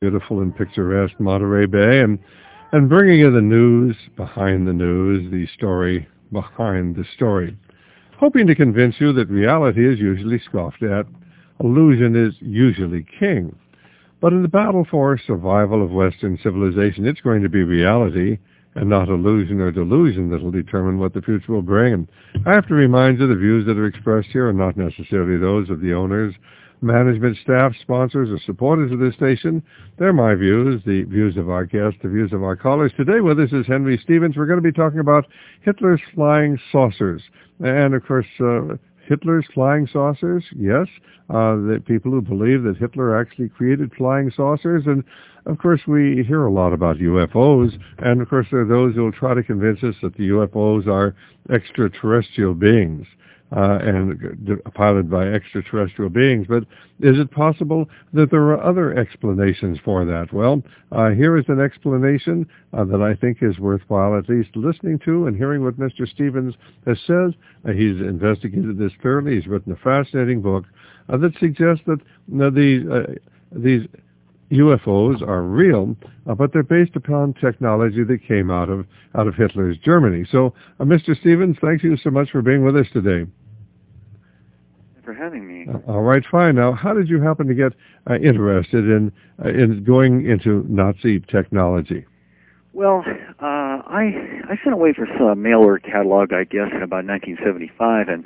beautiful and picturesque Monterey Bay, and bringing you the news behind the news, the story behind the story, hoping to convince you that reality is usually scoffed at, illusion is usually king. But in the battle for survival of Western civilization, it's going to be reality and not illusion or delusion that will determine what the future will bring. And I have to remind you the views that are expressed here are not necessarily those of the owners, management, staff, sponsors, or supporters of this station. They're my views, the views of our guests, the views of our callers. Today with us is Henry Stevens. We're going to be talking about Hitler's flying saucers. And, of course, Hitler's flying saucers, yes, the people who believe that Hitler actually created flying saucers. And, of course, we hear a lot about UFOs. And, of course, there are those who will try to convince us that the UFOs are extraterrestrial beings. And piloted by extraterrestrial beings. But is it possible that there are other explanations for that? Well, here is an explanation that I think is worthwhile at least listening to and hearing what Mr. Stevens has said. He's investigated this thoroughly. He's written a fascinating book that suggests that these UFOs are real, but they're based upon technology that came out of Hitler's Germany. So, Mr. Stevens, thank you so much for being with us today. For having me. All right, fine. Now, how did you happen to get interested in going into Nazi technology? Well, I sent away for some mail order catalog, I guess, in about 1975, and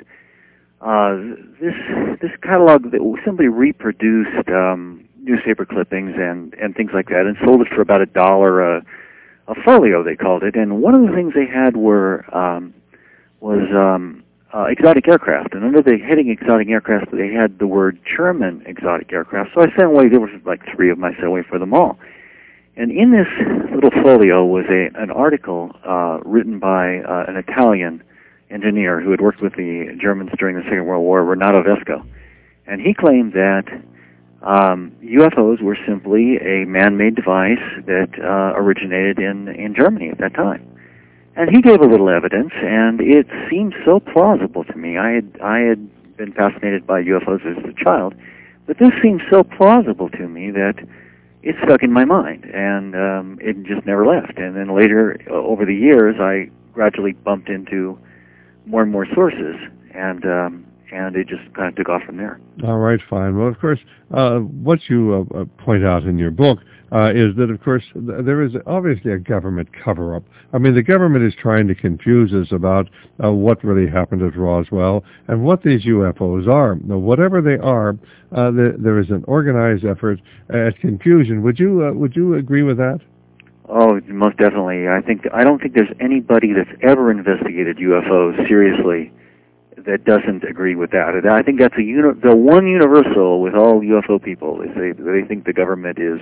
this catalog that simply reproduced newspaper clippings and things like that, and sold it for about $1 a folio, they called it. And one of the things they had was exotic aircraft, and under the heading exotic aircraft, they had the word German exotic aircraft. So I sent away, there was like 3 of them, I sent away for them all. And in this little folio was an article written by an Italian engineer who had worked with the Germans during the Second World War, Renato Vesco. And he claimed that UFOs were simply a man-made device that originated in Germany at that time. And he gave a little evidence, and it seemed so plausible to me. I had been fascinated by UFOs as a child, but this seemed so plausible to me that it stuck in my mind, and it just never left. And then later, over the years, I gradually bumped into more and more sources, and it just kind of took off from there. All right, fine. Well, of course, what you point out in your book is that, of course, there is obviously a government cover-up. I mean, the government is trying to confuse us about what really happened at Roswell and what these UFOs are. Now, whatever they are, there is an organized effort at confusion. Would you agree with that? Oh, most definitely. I don't think there's anybody that's ever investigated UFOs seriously that doesn't agree with that. And I think that's the one universal with all UFO people is they think the government is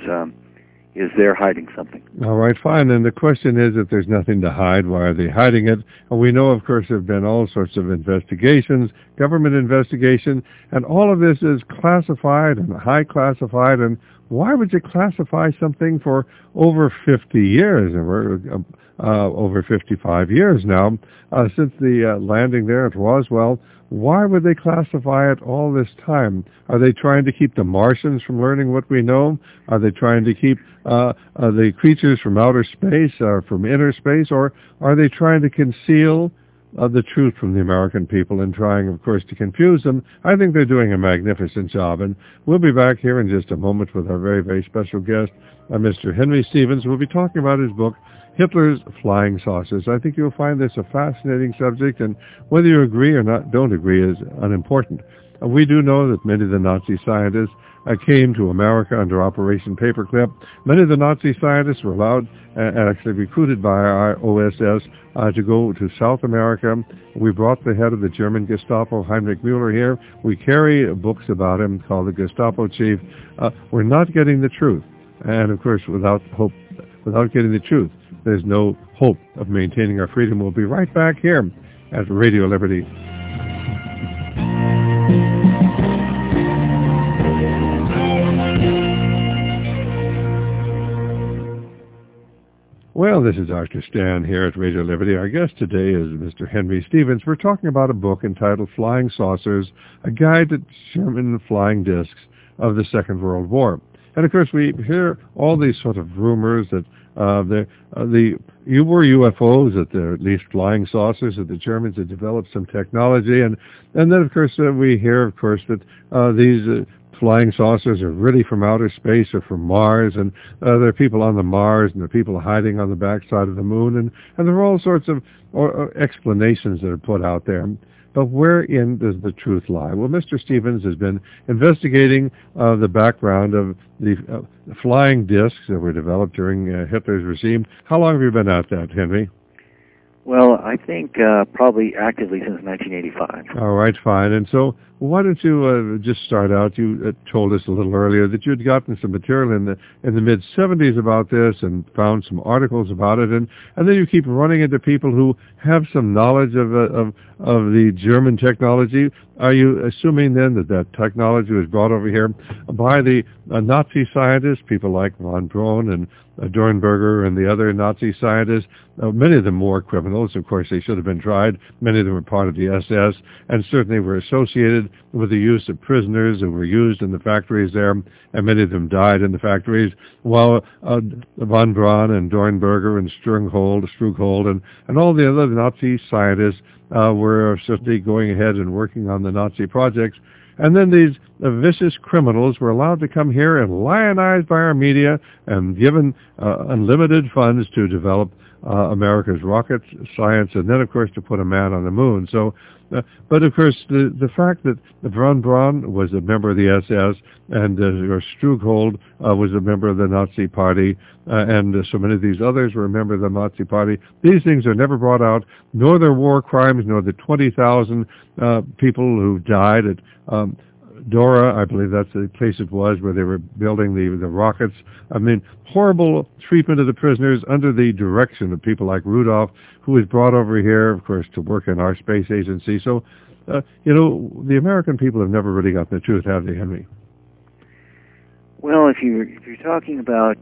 there hiding something. All right, fine. And the question is, if there's nothing to hide, why are they hiding it? And we know, of course, there have been all sorts of investigations, government investigation, and all of this is classified and high classified. And why would you classify something for over 50 years? And we're over 55 years now since the landing there at Roswell. Why would they classify it all this time? Are they trying to keep the Martians from learning what we know? Are they trying to keep the creatures from outer space or from inner space? Or are they trying to conceal the truth from the American people and trying, of course, to confuse them? I think they're doing a magnificent job. And we'll be back here in just a moment with our very, very special guest, Mr. Henry Stevens. We'll be talking about his book, Hitler's Flying Saucers. I think you'll find this a fascinating subject, and whether you agree or don't agree is unimportant. We do know that many of the Nazi scientists came to America under Operation Paperclip. Many of the Nazi scientists were allowed and actually recruited by our OSS to go to South America. We brought the head of the German Gestapo, Heinrich Müller, here. We carry books about him called The Gestapo Chief. We're not getting the truth. And, of course, without getting the truth, there's no hope of maintaining our freedom. We'll be right back here at Radio Liberty. Well, this is Dr. Stan here at Radio Liberty. Our guest today is Mr. Henry Stevens. We're talking about a book entitled Flying Saucers, A Guide to German Flying Discs of the Second World War. And of course, we hear all these sort of rumors that you were UFOs, that they're at least flying saucers, that the Germans had developed some technology, and then of course we hear, of course, that these flying saucers are really from outer space or from Mars, and there are people on the Mars, and there are people hiding on the backside of the moon, and there are all sorts of explanations that are put out there. But wherein does the truth lie? Well, Mr. Stevens has been investigating the background of the flying discs that were developed during Hitler's regime. How long have you been at that, Henry? Well, I think probably actively since 1985. All right, fine. And so why don't you just start out? You told us a little earlier that you had gotten some material in the mid-'70s about this and found some articles about it, and then you keep running into people who have some knowledge of the German technology. Are you assuming then that technology was brought over here by the Nazi scientists, people like von Braun and Dornberger and the other Nazi scientists? Many of them were criminals. Of course, they should have been tried. Many of them were part of the SS and certainly were associated with the use of prisoners who were used in the factories there, and many of them died in the factories, while von Braun and Dornberger and Strughold and all the other Nazi scientists were certainly going ahead and working on the Nazi projects. And then these vicious criminals were allowed to come here and lionized by our media and given unlimited funds to develop America's rocket science, and then, of course, to put a man on the moon. So, but of course, the fact that von Braun was a member of the SS and Strughold was a member of the Nazi Party, and so many of these others were a member of the Nazi Party, these things are never brought out, nor their war crimes, nor the 20,000 people who died at Dora, I believe that's the place it was, where they were building the rockets. I mean, horrible treatment of the prisoners under the direction of people like Rudolph, who was brought over here, of course, to work in our space agency. So, the American people have never really gotten the truth, have they, Henry? Well, if you're talking about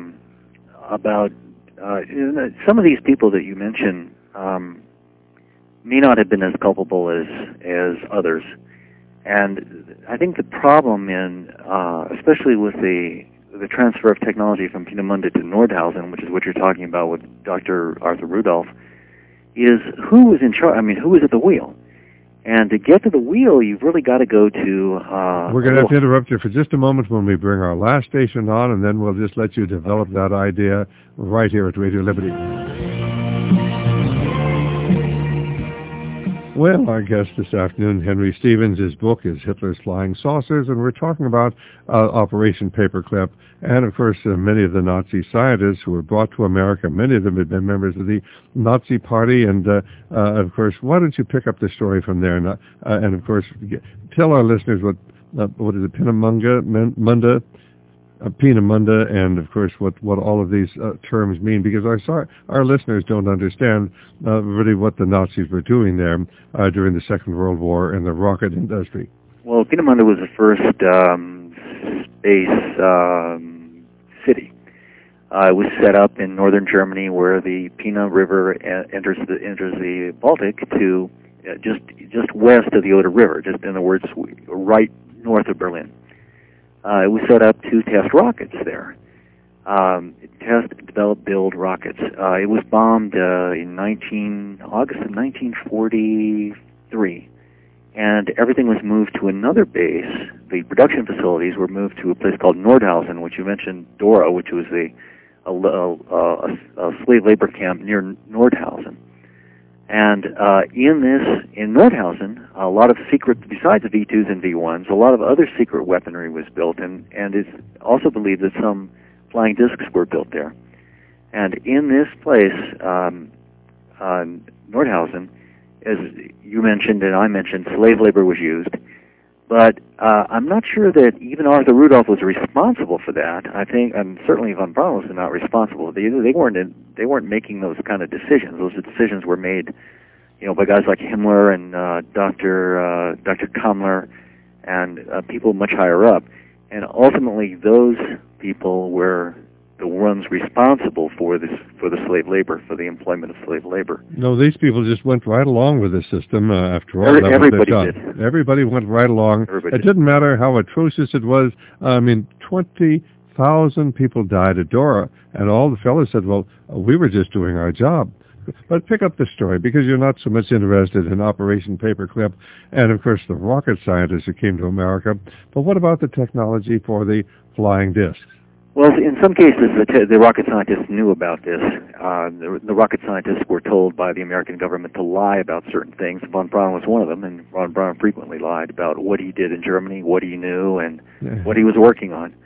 some of these people that you mentioned may not have been as culpable as others. And I think the problem especially with the transfer of technology from Peenemünde to Nordhausen, which is what you're talking about with Dr. Arthur Rudolph, is who was in charge. I mean, who was at the wheel? And to get to the wheel, you've really got to go to... We're going to have to interrupt you for just a moment when we bring our last station on, and then we'll just let you develop that idea right here at Radio Liberty. Well, our guest this afternoon, Henry Stevens, his book is Hitler's Flying Saucers, and we're talking about Operation Paperclip, and of course many of the Nazi scientists who were brought to America, many of them had been members of the Nazi Party, and of course, why don't you pick up the story from there, and of course, tell our listeners what is it, Peenemünde, and of course what all of these terms mean, because our listeners don't understand really what the Nazis were doing there during the Second World War in the rocket industry. Well, Peenemünde was the first space city. It was set up in northern Germany, where the Peene River enters the Baltic to just west of the Oder River, just in other words, right north of Berlin. It was set up to test rockets there. Test, develop, build rockets. It was bombed in August of 1943, and everything was moved to another base. The production facilities were moved to a place called Nordhausen, which you mentioned, Dora, which was a slave labor camp near Nordhausen. And in Nordhausen, a lot of secret, besides the V2s and V1s, a lot of other secret weaponry was built, and it's also believed that some flying discs were built there. And in this place, Nordhausen, as you mentioned and I mentioned, slave labor was used. But I'm not sure that even Arthur Rudolph was responsible for that. I think, and certainly von Braun was not responsible. They weren't making those kind of decisions. Those decisions were made, by guys like Himmler and Dr. Kammler and people much higher up. And ultimately, those people were the ones responsible for the slave labor, for the employment of slave labor. No, these people just went right along with the system. After all, everybody did. Everybody went right along. Everybody it didn't matter how atrocious it was. 20,000 1,000 people died at Dora, and all the fellows said, well, we were just doing our job. But pick up the story, because you're not so much interested in Operation Paperclip and, of course, the rocket scientists who came to America. But what about the technology for the flying discs? Well, in some cases, the rocket scientists knew about this. The rocket scientists were told by the American government to lie about certain things. Von Braun was one of them, and Von Braun frequently lied about what he did in Germany, what he knew, and what he was working on.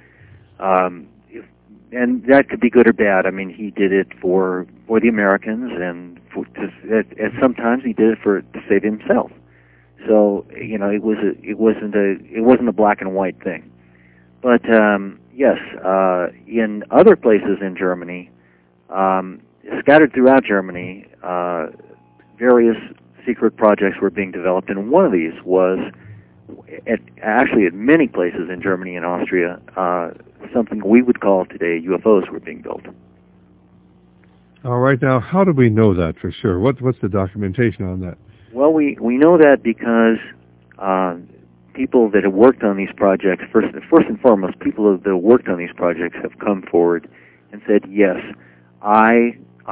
And that could be good or bad. I mean, he did it for the Americans, and sometimes he did it to save himself. So it wasn't a black and white thing. But yes, in other places in Germany, scattered throughout Germany, various secret projects were being developed, and one of these was at many places in Germany and Austria, something we would call today UFOs were being built. All right, now how do we know that for sure? What's the documentation on that? Well, we know that because people that have worked on these projects, first and foremost, people that have worked on these projects have come forward and said, yes, I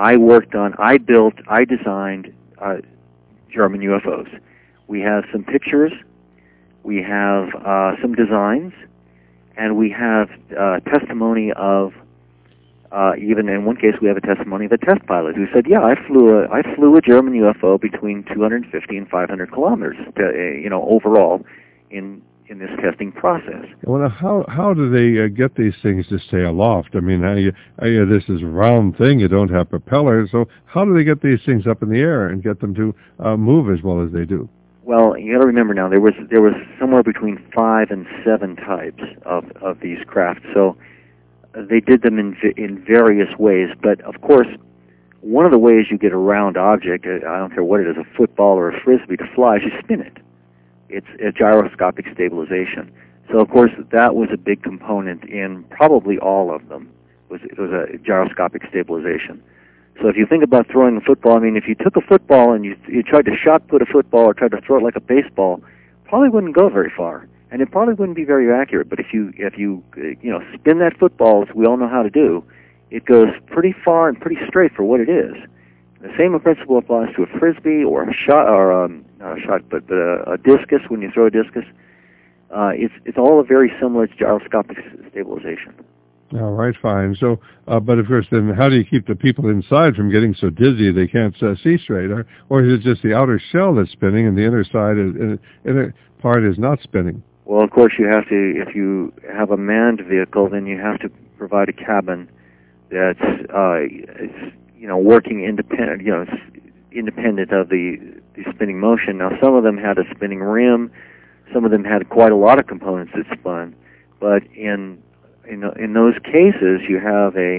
designed German UFOs. We have some pictures, we have some designs, and we have testimony of, even in one case we have a testimony of a test pilot who said, yeah, I flew a German UFO between 250 and 500 kilometers, overall, in this testing process. Well, how do they get these things to stay aloft? I mean, this is a round thing. You don't have propellers. So how do they get these things up in the air and get them to move as well as they do? Well, you got to remember now, there was somewhere between 5 and 7 types of these craft. So they did them in various ways. But of course, one of the ways you get a round object, I don't care what it is, a football or a frisbee, to fly, is you spin it. It's a gyroscopic stabilization. So, of course, that was a big component in probably all of them. It was a gyroscopic stabilization. So if you think about throwing a football, I mean, if you took a football and you tried to shot put a football or tried to throw it like a baseball, probably wouldn't go very far, and it probably wouldn't be very accurate. But if you spin that football, as we all know how to do, it goes pretty far and pretty straight for what it is. The same principle applies to a frisbee or a shot, or not a shot, but a discus. When you throw a discus, it's all a very similar to gyroscopic stabilization. All right, fine. So, but of course, then how do you keep the people inside from getting so dizzy they can't see straight? Or is it just the outer shell that's spinning and the inner side inner part is not spinning? Well, of course, you have to. If you have a manned vehicle, then you have to provide a cabin that's working independent. Independent of the spinning motion. Now, some of them had a spinning rim. Some of them had quite a lot of components that spun. But in those cases, you have a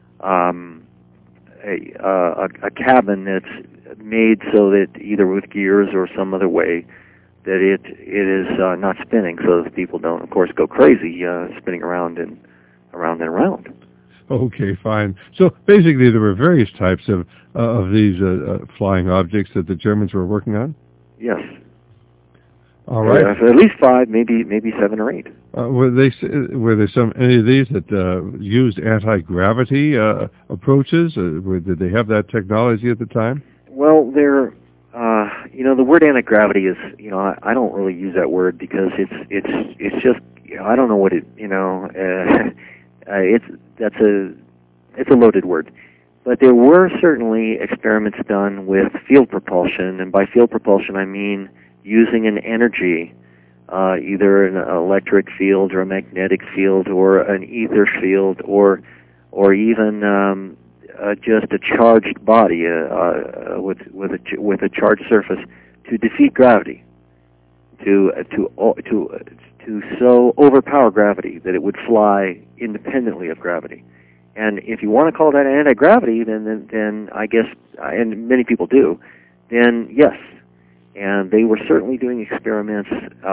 cabin that's made so that either with gears or some other way that it is not spinning, so that people don't, of course, go crazy spinning around and around. Okay, fine. So basically, there were various types of these flying objects that the Germans were working on? Yes. All right. At least 5, maybe 7 or 8. Were there any of these that used anti-gravity approaches? Did they have that technology at the time? Well, the word anti-gravity is, I don't really use that word because it's just, I don't know what it, it's a loaded word. But there were certainly experiments done with field propulsion, and by field propulsion I mean using an energy, either an electric field or a magnetic field or an ether field or even just a charged body with a charged surface to defeat gravity, to so overpower gravity that it would fly independently of gravity. And if you want to call that anti-gravity, then I guess, and many people do, then yes. And they were certainly doing experiments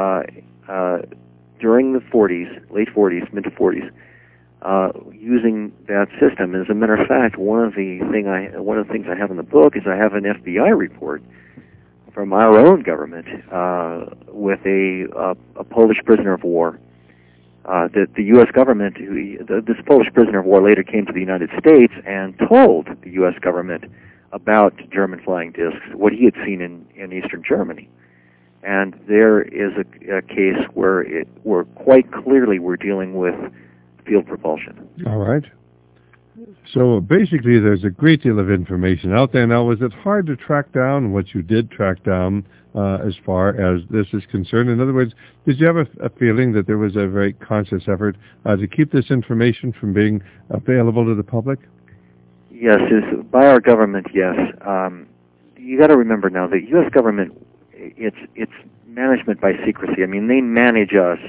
during the 40s, late 40s, mid to 40s, using that system. As a matter of fact, one of the things I have in the book is I have an FBI report from our own government with a Polish prisoner of war that the U.S. government, this Polish prisoner of war later came to the United States and told the U.S. government about German flying discs, what he had seen in Eastern Germany. And there is a case where quite clearly we're dealing with field propulsion. All right. So basically there's a great deal of information out there. Now, was it hard to track down what you did track down as far as this is concerned? In other words, did you have a feeling that there was a very conscious effort to keep this information from being available to the public? Yes, by our government, yes. You got to remember now, the U.S. government, it's management by secrecy. I mean, they manage us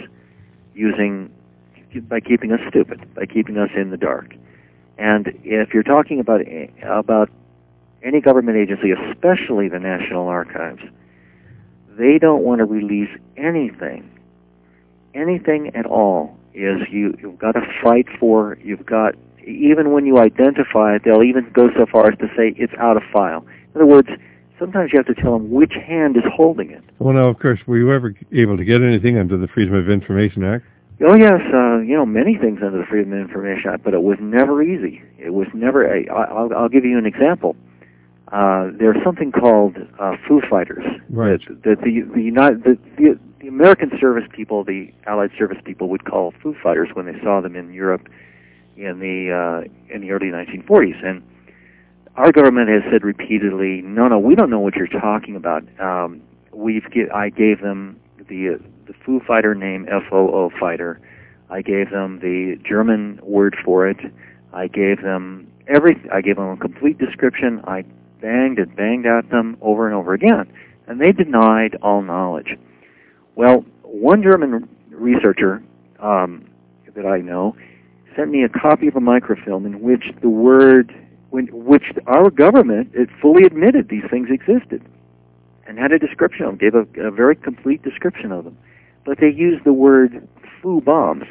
by keeping us stupid, by keeping us in the dark. And if you're talking about any government agency, especially the National Archives, they don't want to release anything at all. You've got to fight for. Even when you identify it, they'll even go so far as to say it's out of file. In other words, sometimes you have to tell them which hand is holding it. Well, now, of course, were you ever able to get anything under the Freedom of Information Act? Oh, yes, many things under the Freedom of Information Act, but it was never easy. It was never. I'll give you an example. There's something called Foo Fighters. Right. That the American service people, the Allied service people, would call Foo Fighters when they saw them in Europe in the early 1940s. And our government has said repeatedly, no, we don't know what you're talking about. I gave them the Foo Fighter name, FOO fighter. I gave them the German word for it. I gave them a complete description. I banged at them over and over again, and they denied all knowledge. Well, one German researcher that I know sent me a copy of a microfilm in which which our government fully admitted these things existed, and had a description of them, gave a very complete description of them. But they used the word foo bombs,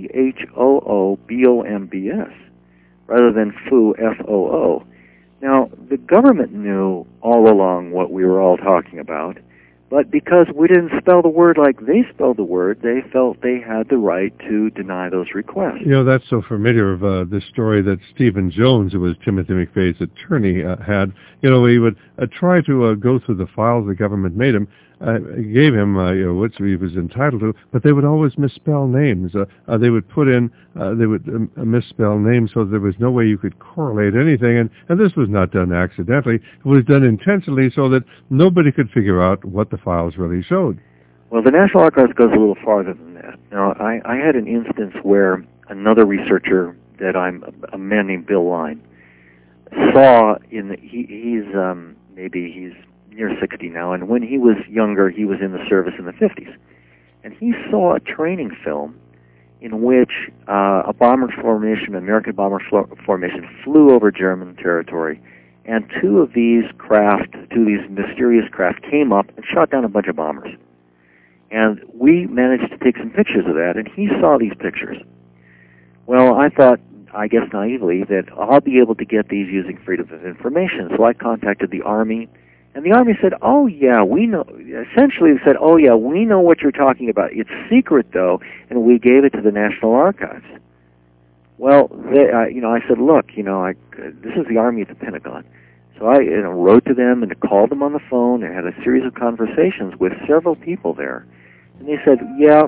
PHOOBOMBS, rather than foo, FOO. Now, the government knew all along what we were all talking about, but because we didn't spell the word like they spelled the word, they felt they had the right to deny those requests. You know, that's so familiar of this story that Stephen Jones, who was Timothy McVeigh's attorney, had. You know, he would try to go through the files the government made him, gave him what he was entitled to, but they would always misspell names. They would put in, misspell names so there was no way you could correlate anything, and this was not done accidentally. It was done intentionally so that nobody could figure out what the files really showed. Well, the National Archives goes a little farther than that. Now, I had an instance where another researcher that a man named Bill Line, saw he's near 60 now, and when he was younger, he was in the service in the 50s. And he saw a training film in which a bomber formation, an American bomber formation, flew over German territory, and two of these mysterious craft came up and shot down a bunch of bombers. And we managed to take some pictures of that, and he saw these pictures. Well, I thought, I guess naively, that I'll be able to get these using Freedom of Information. So I contacted the Army, and the Army said, oh, yeah, we know. Essentially, they said, oh, yeah, we know what you're talking about. It's secret, though, and we gave it to the National Archives. Well, I said, look, this is the Army at the Pentagon. So I wrote to them and called them on the phone and had a series of conversations with several people there. And they said, yeah,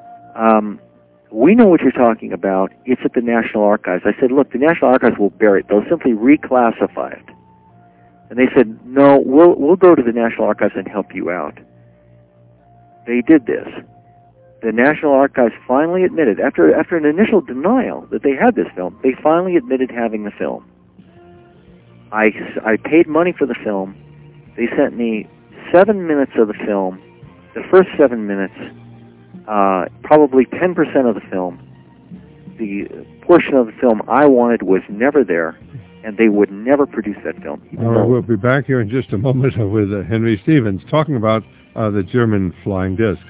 we know what you're talking about. It's at the National Archives. I said, look, the National Archives will bury it. They'll simply reclassify it. And they said, no, we'll go to the National Archives and help you out. They did this. The National Archives finally admitted, after an initial denial that they had this film, they finally admitted having the film. I paid money for the film. They sent me 7 minutes of the film. The first 7 minutes, probably 10% of the film. The portion of the film I wanted was never there, and they would never produce that film. We'll be back here in just a moment with Henry Stevens talking about the German flying discs.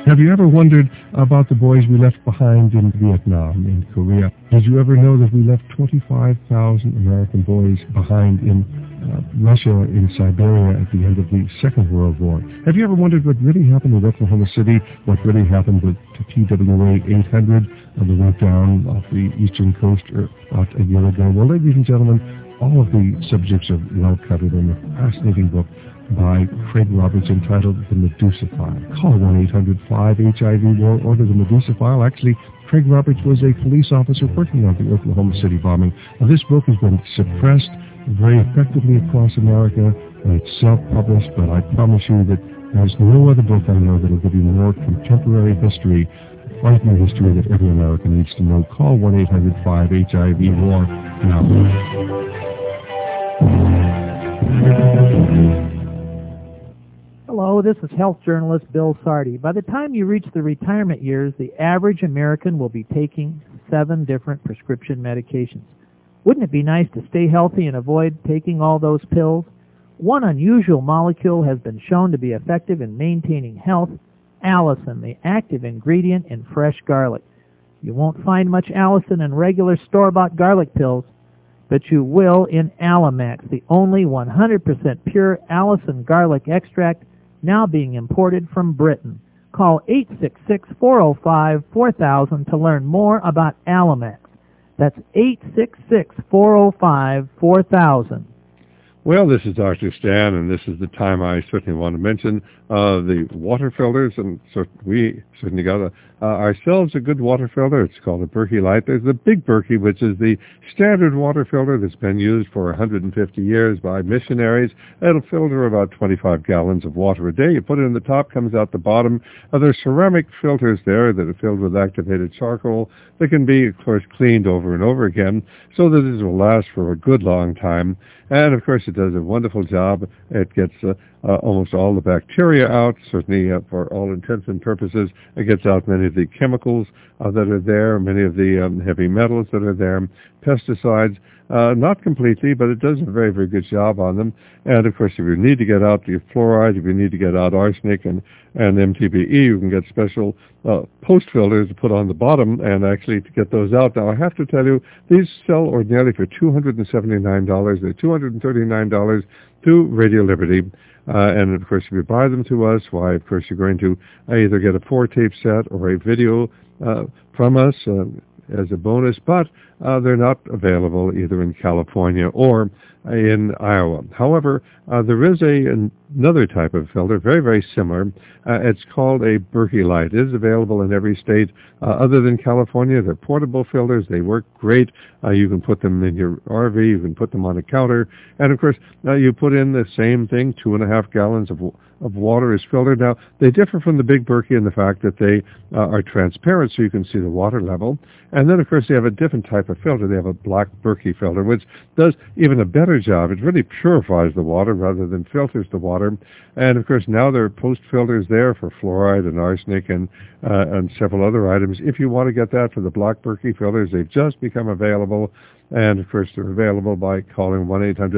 Have you ever wondered about the boys we left behind in Vietnam, in Korea? Did you ever know that we left 25,000 American boys behind in Russia, in Siberia at the end of the Second World War? Have you ever wondered what really happened with Oklahoma City, what really happened with TWA 800 on the route down off the eastern coast about a year ago? Well, ladies and gentlemen, all of the subjects are well covered in a fascinating book by Craig Roberts entitled The Medusa File. Call 1-800-5-HIV-WAR, order The Medusa File. Actually, Craig Roberts was a police officer working on the Oklahoma City bombing. Now, this book has been suppressed very effectively across America. It's self-published, but I promise you that there's no other book I know that will give you more contemporary history, frightening history that every American needs to know. Call 1-800-5-HIV-WAR now. Hello, this is health journalist Bill Sardi. By the time you reach the retirement years, the average American will be taking 7 different prescription medications. Wouldn't it be nice to stay healthy and avoid taking all those pills? One unusual molecule has been shown to be effective in maintaining health: allicin, the active ingredient in fresh garlic. You won't find much allicin in regular store-bought garlic pills, but you will in Allimax, the only 100% pure allicin garlic extract now being imported from Britain. Call 866-405-4000 to learn more about Allimax. That's 866-405-4000. Well, this is Dr. Stan, and this is the time I certainly want to mention the water filters, and we certainly got ourselves a good water filter. It's called a Berkey Light. There's the Big Berkey, which is the standard water filter that's been used for 150 years by missionaries. It'll filter about 25 gallons of water a day. You put it in the top, comes out the bottom. There's ceramic filters there that are filled with activated charcoal that can be, of course, cleaned over and over again so that it will last for a good long time. And, of course, it does a wonderful job. It gets almost all the bacteria out, certainly for all intents and purposes. It gets out many of the chemicals that are there, many of the heavy metals that are there, pesticides. Not completely, but it does a very, very good job on them. And, of course, if you need to get out the fluoride, if you need to get out arsenic and MTBE, you can get special post filters to put on the bottom and actually to get those out. Now, I have to tell you, these sell ordinarily for $279. They're $239 to Radio Liberty. And, of course, if you buy them to us, why, of course, you're going to either get a 4-tape set or a video from us as a bonus, but they're not available either in California or in Iowa. However, there is another type of filter, very, very similar. It's called a Berkey Light. It is available in every state other than California. They're portable filters. They work great. You can put them in your RV. You can put them on a counter. And, of course, you put in the same thing, 2.5 gallons of water is filtered. Now, they differ from the Big Berkey in the fact that they are transparent so you can see the water level. And then, of course, they have a different type of filter. They have a black Berkey filter, which does even a better job. It really purifies the water rather than filters the water. And, of course, now there are post filters there for fluoride and arsenic and several other items. If you want to get that for the black Berkey filters, they've just become available. And, of course, they're available by calling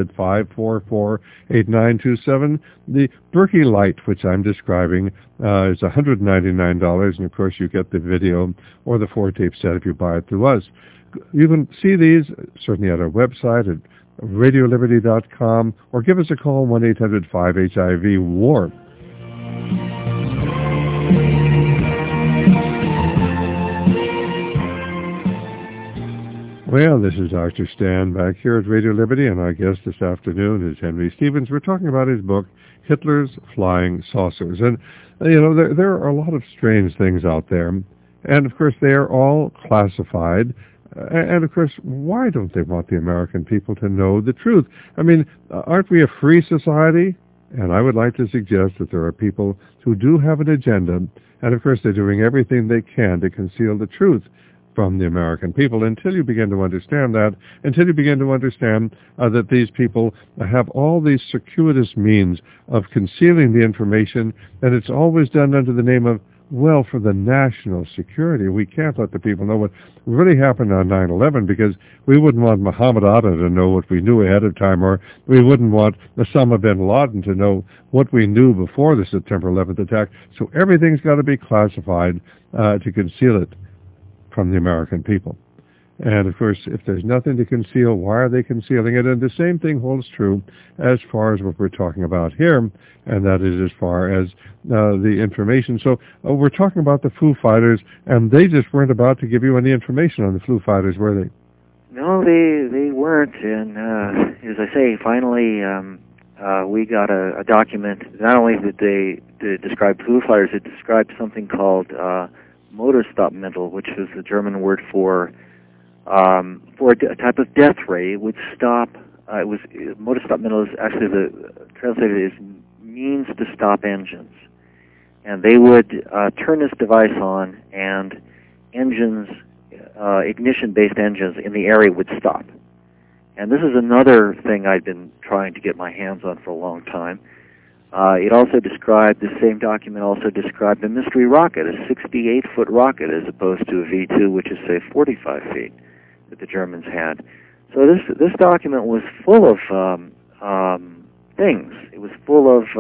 1-800-544-8927. The Berkey Light, which I'm describing, is $199. And, of course, you get the video or the 4-tape set if you buy it through us. You can see these certainly at our website at radioliberty.com or give us a call, 1-800-5HIV-WAR. Well, this is Dr. Stan back here at Radio Liberty, and our guest this afternoon is Henry Stevens. We're talking about his book, Hitler's Flying Saucers. And, there are a lot of strange things out there. And, of course, they are all classified. And, of course, why don't they want the American people to know the truth? I mean, aren't we a free society? And I would like to suggest that there are people who do have an agenda. And, of course, they're doing everything they can to conceal the truth from the American people. Until you begin to understand that, until you begin to understand that these people have all these circuitous means of concealing the information, and it's always done under the name of well, for the national security, we can't let the people know what really happened on 9/11 because we wouldn't want Muhammad Atta to know what we knew ahead of time, or we wouldn't want Osama bin Laden to know what we knew before the September 11th attack. So everything's got to be classified to conceal it from the American people. And, of course, if there's nothing to conceal, why are they concealing it? And the same thing holds true as far as what we're talking about here, and that is as far as the information. So we're talking about the Foo Fighters, and they just weren't about to give you any information on the Foo Fighters, were they? No, they weren't. And as I say, finally we got a document. Not only did they describe Foo Fighters, it described something called Motorstoppmittel, which is the German word for a type of death ray. It would stop. Motorstoppmittel is actually translated as means to stop engines, and they would turn this device on, and engines, ignition-based engines in the area would stop. And this is another thing I've been trying to get my hands on for a long time. It also described, the same document also described a mystery rocket, a 68-foot rocket, as opposed to a V-2, which is, say, 45 feet, that the Germans had. So this document was full of things. It was full of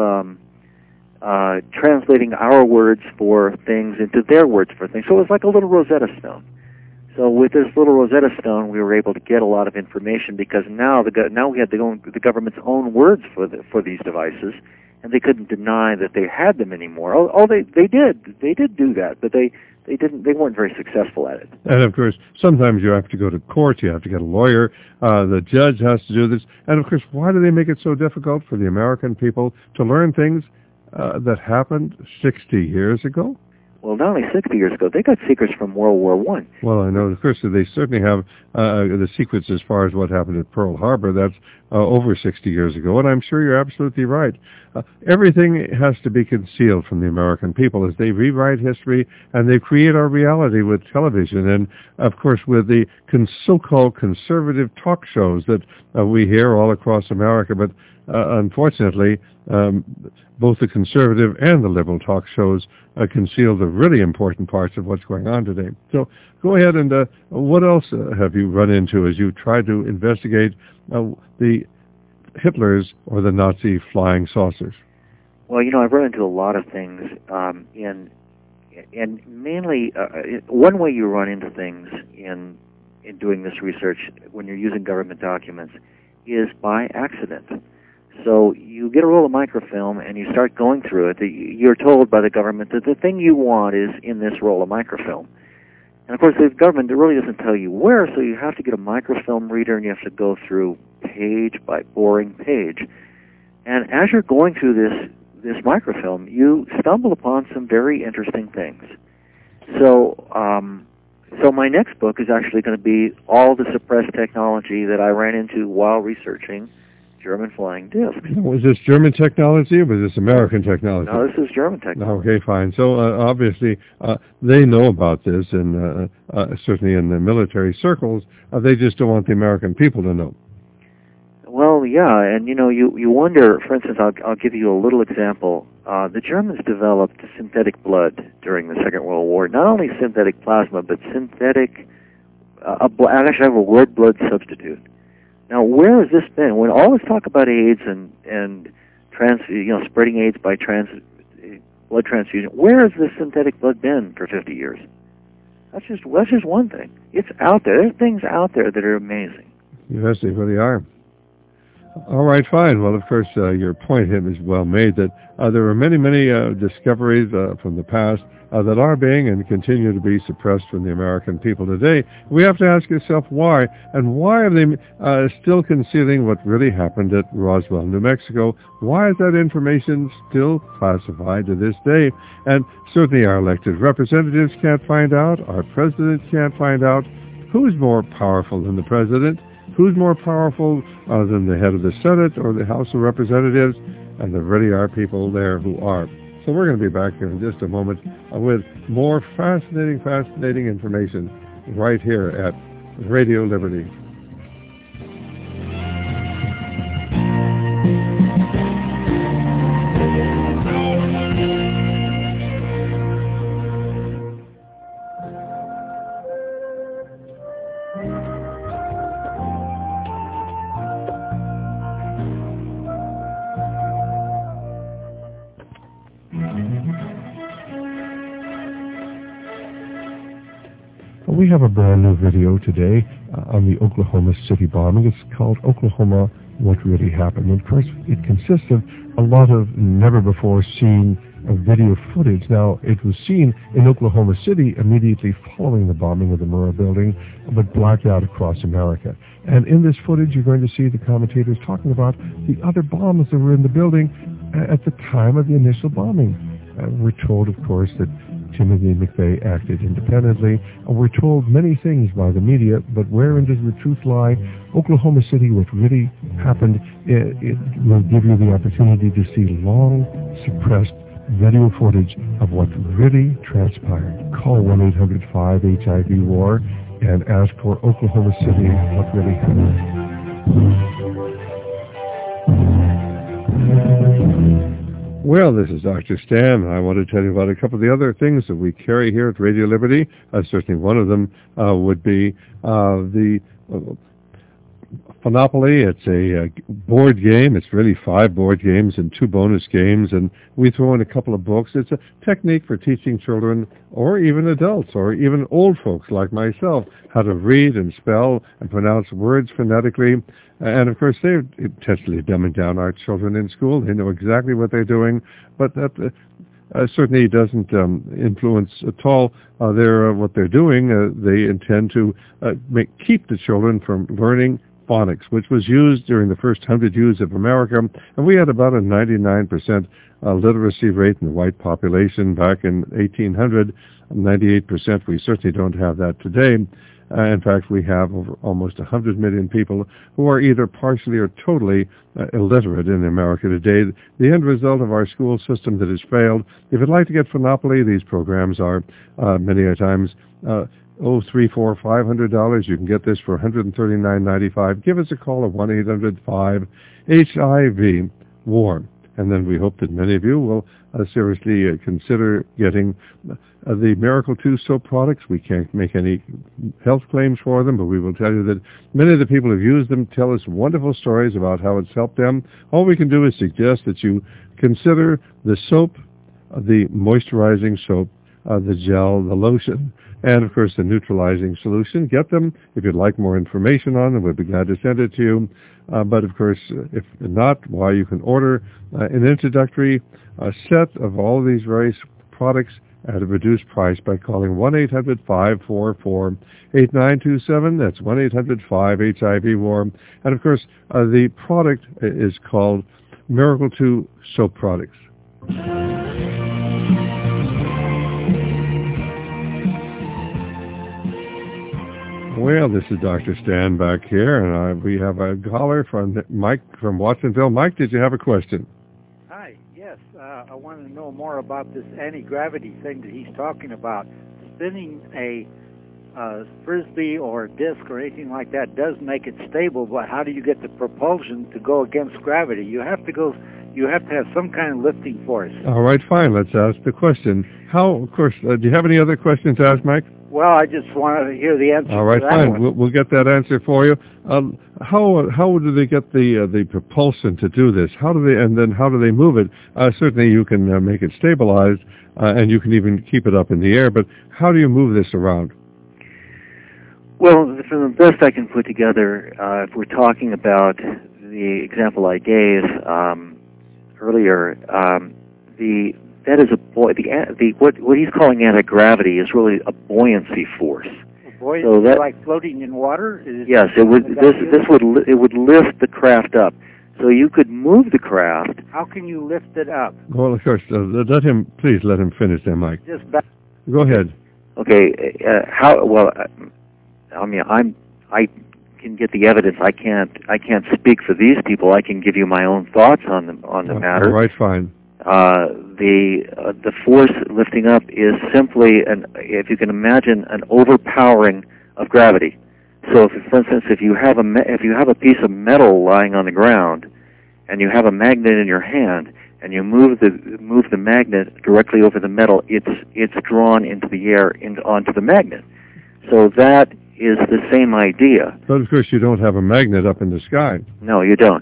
translating our words for things into their words for things. So it was like a little Rosetta Stone. So with this little Rosetta Stone, we were able to get a lot of information because now we had the government's own words for these devices, and they couldn't deny that they had them anymore. They did do that, but they weren't very successful at it. And of course, sometimes you have to go to court, you have to get a lawyer, the judge has to do this. And of course, why do they make it so difficult for the American people to learn things that happened 60 years ago? Well, not only 60 years ago, they got secrets from World War I. Well, I know, of course, they certainly have the secrets as far as what happened at Pearl Harbor. That's over 60 years ago, and I'm sure you're absolutely right. Everything has to be concealed from the American people as they rewrite history and they create our reality with television and, of course, with the so-called conservative talk shows that we hear all across America. But unfortunately, both the conservative and the liberal talk shows conceal the really important parts of what's going on today. So go ahead and what else have you run into as you try to investigate the Hitler's or the Nazi flying saucers? Well, I've run into a lot of things, and mainly one way you run into things in doing this research when you're using government documents is by accident. So you get a roll of microfilm and you start going through it. You're told by the government that the thing you want is in this roll of microfilm. And of course the government really doesn't tell you where, so you have to get a microfilm reader and you have to go through page by boring page. And as you're going through this microfilm, you stumble upon some very interesting things. So my next book is actually going to be all the suppressed technology that I ran into while researching German flying discs. Was this German technology or was this American technology? No, this is German technology. Okay, fine. So obviously they know about this, and certainly in the military circles, they just don't want the American people to know. Well, yeah, and you wonder. For instance, I'll give you a little example. The Germans developed synthetic blood during the Second World War. Not only synthetic plasma, but synthetic. Actually, I have a red blood substitute. Now, where has this been? When all this talk about AIDS and spreading AIDS by blood transfusion, where has this synthetic blood been for 50 years? That's just one thing. It's out there. There's things out there that are amazing. Yes, they really are. All right, fine. Well, of course, your point here is well made that there are many, many discoveries from the past that are being and continue to be suppressed from the American people today. We have to ask yourself why, and why are they still concealing what really happened at Roswell, New Mexico? Why is that information still classified to this day? And certainly our elected representatives can't find out, our president can't find out. Who's more powerful than the president? Who's more powerful than the head of the Senate or the House of Representatives? And there really are people there who are. So we're going to be back here in just a moment with more fascinating information right here at Radio Liberty. We have a brand new video today on the Oklahoma City bombing. It's called Oklahoma, What Really Happened. And of course, it consists of a lot of never-before-seen video footage. Now, it was seen in Oklahoma City immediately following the bombing of the Murrah building, but blacked out across America. And in this footage, you're going to see the commentators talking about the other bombs that were in the building at the time of the initial bombing. We're told, of course, that Timothy McVeigh acted independently. We're told many things by the media, but wherein does the truth lie? Oklahoma City, what really happened, it will give you the opportunity to see long-suppressed video footage of what really transpired. Call 1-800-5-HIV-WAR and ask for Oklahoma City, what really happened. Well, this is Dr. Stan, and I want to tell you about a couple of the other things that we carry here at Radio Liberty. Certainly one of them would be the Phonopoly. It's a board game. It's really 5 board games and 2 bonus games, and we throw in a couple of books. It's a technique for teaching children, or even adults, or even old folks like myself, how to read and spell and pronounce words phonetically. And, of course, they're intentionally dumbing down our children in school. They know exactly what they're doing, but that certainly doesn't influence at all what they're doing. They intend to keep the children from learning phonics, which was used during the first 100 years of America, and we had about a 99% literacy rate in the white population back in 1800, 98%. We certainly don't have that today. In fact, we have over almost 100 million people who are either partially or totally illiterate in America today. The end result of our school system that has failed. If you'd like to get Phonopoly, these programs are many a times $300, $400, $500. You can get this for $139.95. Give us a call at 1-800-5-HIV-WAR. And then we hope that many of you will seriously consider getting the Miracle 2 soap products. We can't make any health claims for them, but we will tell you that many of the people who've used them tell us wonderful stories about how it's helped them. All we can do is suggest that you consider the soap, the moisturizing soap, the gel, the lotion, and, of course, the neutralizing solution. Get them. If you'd like more information on them, we'd be glad to send it to you. But, of course, if not, why, you can order an introductory set of all of these various products at a reduced price by calling 1-800-544-8927. That's 1-800-5-HIV-WAR. And, of course, the product is called Miracle 2 Soap Products. Well, this is Dr. Stan back here, and we have a caller from Mike from Watsonville. Mike, did you have a question? Hi, yes. I want to know more about this anti-gravity thing that he's talking about. Spinning a frisbee or a disc or anything like that does make it stable, but how do you get the propulsion to go against gravity? You have to have some kind of lifting force. All right, fine. Let's ask the question. Do you have any other questions to ask, Mike? Well, I just want to hear the answer. All right, to that fine. one. We'll get that answer for you. How do they get the propulsion to do this? How do they move it? Certainly, you can make it stabilized, and you can even keep it up in the air. But how do you move this around? Well, from the best I can put together, if we're talking about the example I gave earlier, that is what he's calling anti-gravity is really a buoyancy force. So that, like floating in water? Yes, it would lift the craft up. So you could move the craft. How can you lift it up? Well, of course, please let him finish there, Mike. Go ahead. Okay, how? Well, I mean, I can get the evidence. I can't speak for these people. I can give you my own thoughts on the matter. All right, fine. The force lifting up is simply if you can imagine, an overpowering of gravity. So, for instance, if you have a piece of metal lying on the ground, and you have a magnet in your hand, and you move the magnet directly over the metal, it's drawn into the air onto the magnet. So that is the same idea. But of course, you don't have a magnet up in the sky. No, you don't.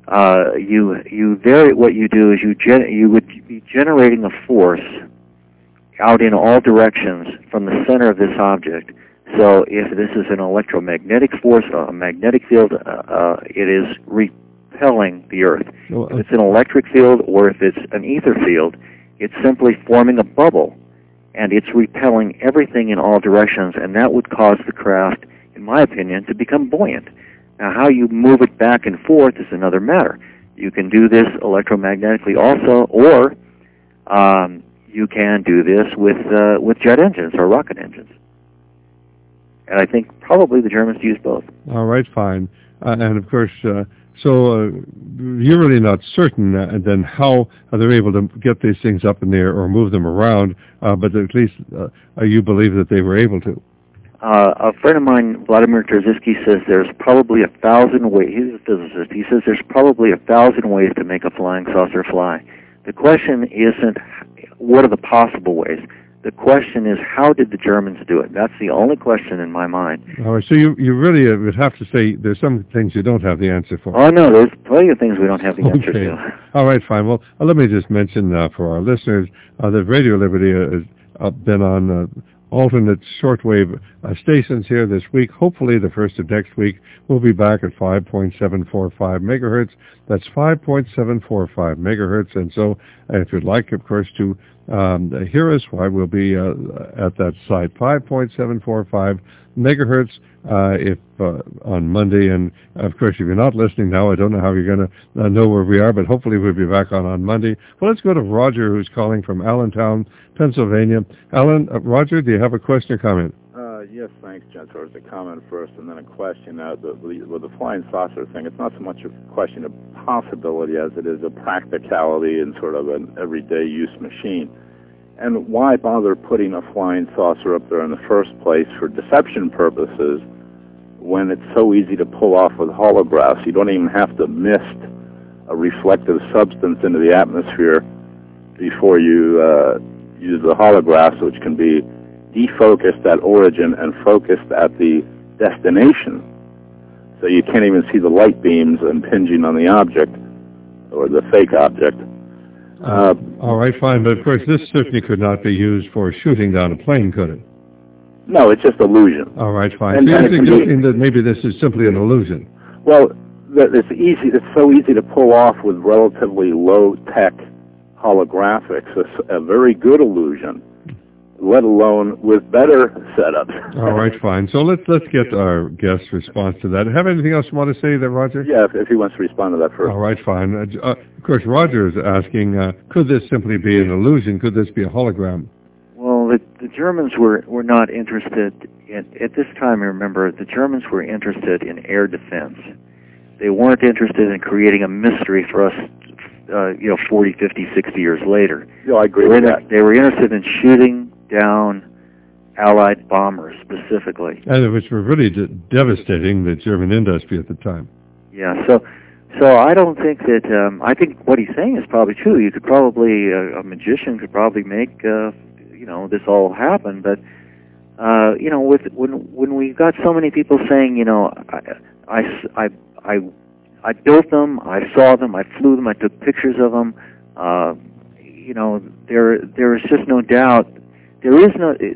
What you do is you would be generating a force out in all directions from the center of this object, So if this is an electromagnetic force, a magnetic field, it is repelling the Earth. If it's an electric field or if it's an ether field, it's simply forming a bubble, and it's repelling everything in all directions, and that would cause the craft, in my opinion, to become buoyant. Now, how you move it back and forth is another matter. You can do this electromagnetically also, or you can do this with jet engines or rocket engines. And I think probably the Germans use both. All right, fine. And of course, so you're really not certain then how they're able to get these things up in the air or move them around, but at least you believe that they were able to. A friend of mine, Vladimir Terziski, says there's probably 1,000 ways. He's a physicist. He says there's probably 1,000 ways to make a flying saucer fly. The question isn't what are the possible ways. The question is, how did the Germans do it? That's the only question in my mind. All right, so you really would have to say there's some things you don't have the answer for. Oh, no, there's plenty of things we don't have the answer to. All right, fine. Well, let me just mention for our listeners that Radio Liberty has been on alternate shortwave stations here this week. Hopefully the first of next week we'll be back at 5.745 megahertz. That's 5.745 megahertz. And so if you'd like, of course, to hear us, why we'll be at that site, 5.745 megahertz if on Monday. And of course, if you're not listening now, I don't know how you're going to know where we are, but hopefully we'll be back on Monday. Well, let's go to Roger, who's calling from Allentown, Pennsylvania. Alan, Roger, do you have a question or comment? Yes, thanks, Jen. So it's a comment first and then a question. With the flying saucer thing, it's not so much a question of possibility as it is a practicality and sort of an everyday use machine. And why bother putting a flying saucer up there in the first place for deception purposes when it's so easy to pull off with holographs? You don't even have to mist a reflective substance into the atmosphere before you use the holographs, which can be defocused at origin and focused at the destination. So you can't even see the light beams impinging on the object or the fake object. All right, fine, but of course this certainly could not be used for shooting down a plane, could it? No, it's just illusion. All right, fine. So you're suggesting that maybe this is simply an illusion. Well, it's so easy to pull off with relatively low-tech holographics. It's a very good illusion, let alone with better setups. All right, fine. So let's get our guest's response to that. Have anything else you want to say there, Roger? Yeah, if he wants to respond to that first. All right, fine. Of course, Roger is asking, could this simply be an illusion? Could this be a hologram? Well, the Germans were not interested at this time. Remember, the Germans were interested in air defense. They weren't interested in creating a mystery for us, 40, 50, 60 years later. Yeah, I agree with that. They were interested in shooting down Allied bombers specifically. And which were really devastating the German industry at the time. Yeah, so I don't think that, I think what he's saying is probably true. You could probably, a magician could probably make, this all happen, but, when we got so many people saying, I built them, I saw them, I flew them, I took pictures of them, there is just no doubt. There's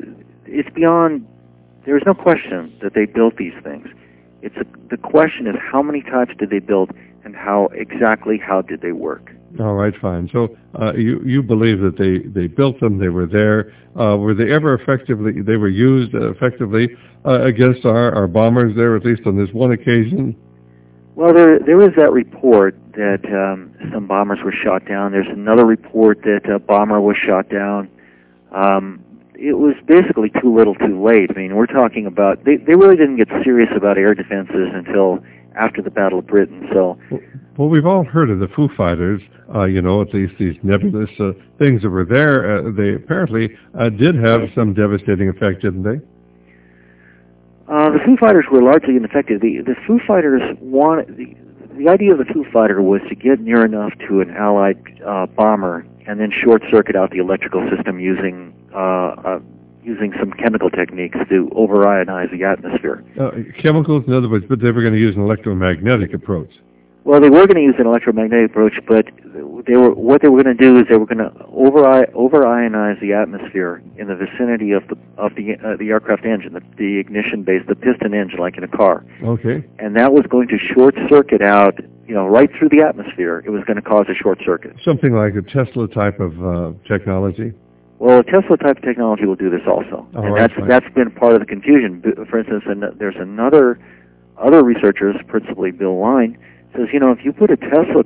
no question that they built these things. The question is how many types did they build and how did they work? All right, fine. So you believe that they built them, they were there. Were they ever they were used effectively against our bombers there, at least on this one occasion? Well, there is that report that some bombers were shot down. There's another report that a bomber was shot down. It was basically too little too late. I mean, we're talking about, they really didn't get serious about air defenses until after the Battle of Britain. So, well, we've all heard of the Foo Fighters, at least these nebulous things that were there. They apparently did have some devastating effect, didn't they? The Foo Fighters were largely ineffective. The Foo Fighters the idea of the Foo Fighter was to get near enough to an Allied bomber and then short-circuit out the electrical system using some chemical techniques to over-ionize the atmosphere. Chemicals, in other words, but they were going to use an electromagnetic approach. Well, they were going to use an electromagnetic approach, but what they were going to do is they were going to over-ionize the atmosphere in the vicinity of the aircraft engine, the ignition base, the piston engine, like in a car. Okay. And that was going to short circuit out, right through the atmosphere. It was going to cause a short circuit. Something like a Tesla type of technology. Well, a Tesla type of technology will do this also, that's been part of the confusion. For instance, there's other researchers, principally Bill Line, says, if you put a Tesla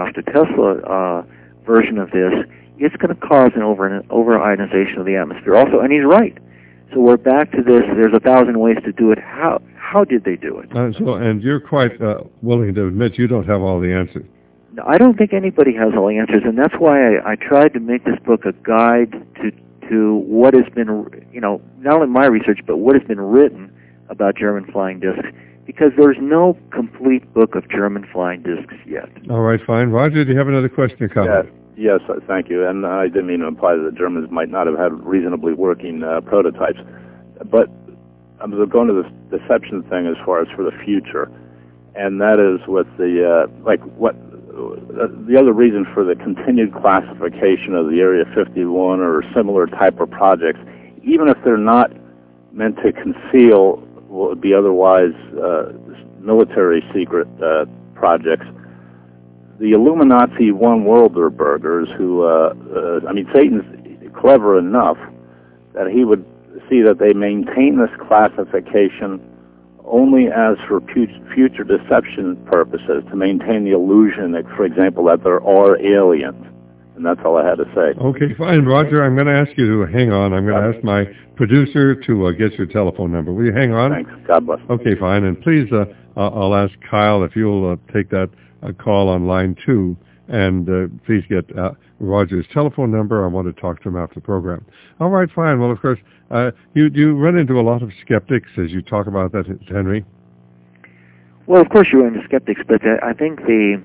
version of this, it's going to cause an over-ionization of the atmosphere also, and he's right. So we're back to this, there's 1,000 ways to do it. How did they do it? And you're quite willing to admit you don't have all the answers. No, I don't think anybody has all the answers, and that's why I tried to make this book a guide to what has been, not only my research, but what has been written about German flying discs, because there's no complete book of German flying discs yet. All right, fine. Roger, do you have another question or comment? Yes, thank you. And I didn't mean to imply that the Germans might not have had reasonably working prototypes. But I'm going to this deception thing as far as for the future. And that is with the other reason for the continued classification of the Area 51 or similar type of projects, even if they're not meant to conceal what would be otherwise military secret projects. The Illuminati one-worlder burgers who, Satan's clever enough that he would see that they maintain this classification only as for future deception purposes, to maintain the illusion that, for example, that there are aliens. And that's all I had to say. Okay, fine. Roger, I'm going to ask you to hang on. I'm going to ask my producer to get your telephone number. Will you hang on? Thanks. God bless. Okay, fine. And please, I'll ask Kyle if you'll take that call on line 2. And please get Roger's telephone number. I want to talk to him after the program. All right, fine. Well, of course, you run into a lot of skeptics as you talk about that, Henry. Well, of course you run into skeptics, but I think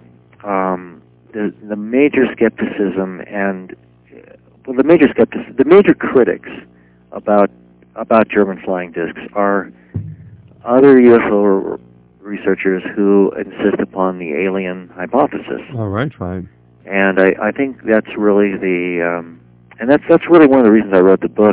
the major skepticism and the major critics about German flying discs are other UFO researchers who insist upon the alien hypothesis. All right, fine. And I think that's really that's really one of the reasons I wrote the book,